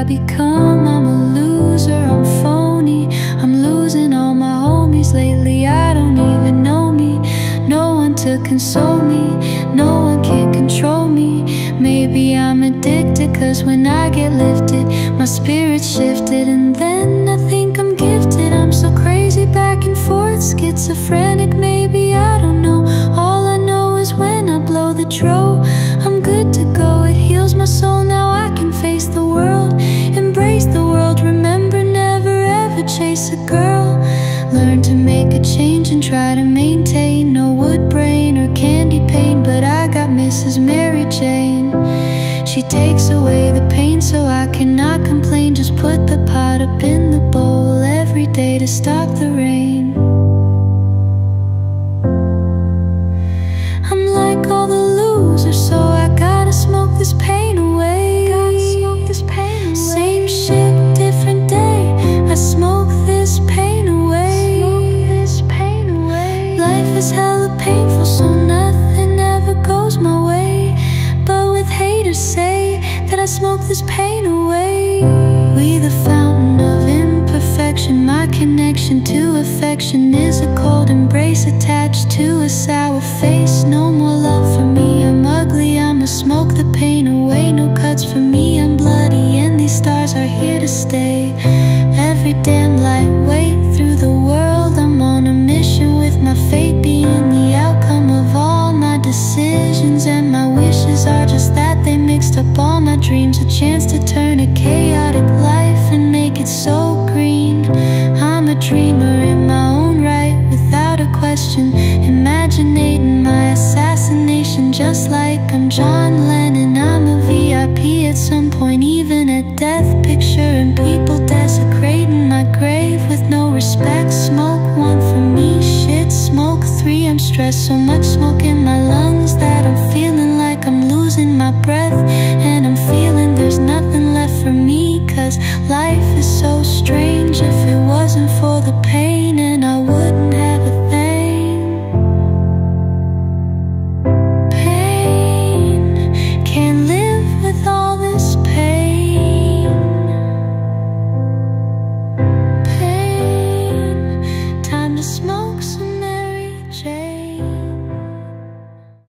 become? I'm a loser, I'm phony, I'm losing all my homies lately. I don't even know me, no one to console me, no one can control me. Maybe I'm addicted, cause when I get lifted, my spirit shifted. And then I think I'm gifted, I'm so crazy back and forth, schizophrenic maybe, I don't know. All I know is when I blow the tro, I'm good to go. It heals my soul, now I can face the world, embrace the world. Remember, never ever chase a girl. Learn to make a change and try to maintain. No wood brain or candy paint, but I got Mrs. Mary Jane. She takes away the pain so I cannot complain. Just put the pot up in the bowl every day to stop the rain. I'm like all the losers, so I gotta smoke this pain away. Same shit, different day, I smoke this pain away. Life is hella painful, so nothing ever goes my way. But with haters say that I smoke this pain away. We the fountain of imperfection. My connection to affection is a cold embrace attached to a sour face. No more love for me, I'm ugly, I'ma smoke the pain away. No cuts for me, I'm bloody, and these stars are here to stay. Every damn lightweight through the world, I'm on a mission with my fate being the outcome of all my decisions. And my wishes are just that, they mixed up all my dreams. A chance to turn a chaotic life and make it so green. I'm a dreamer in my own right, without a question, imaginating my assassination. Just like I'm John Lennon, I'm a VIP at some point, even at death. Picturing people desecrating my grave with no respect. Smoke one for me, shit, smoke three. I'm stressed, so much smoke in my lungs that I'm feeling like I'm losing my breath. And I'm feeling there's nothing left for me, cause life is so strange. If it wasn't for the pain,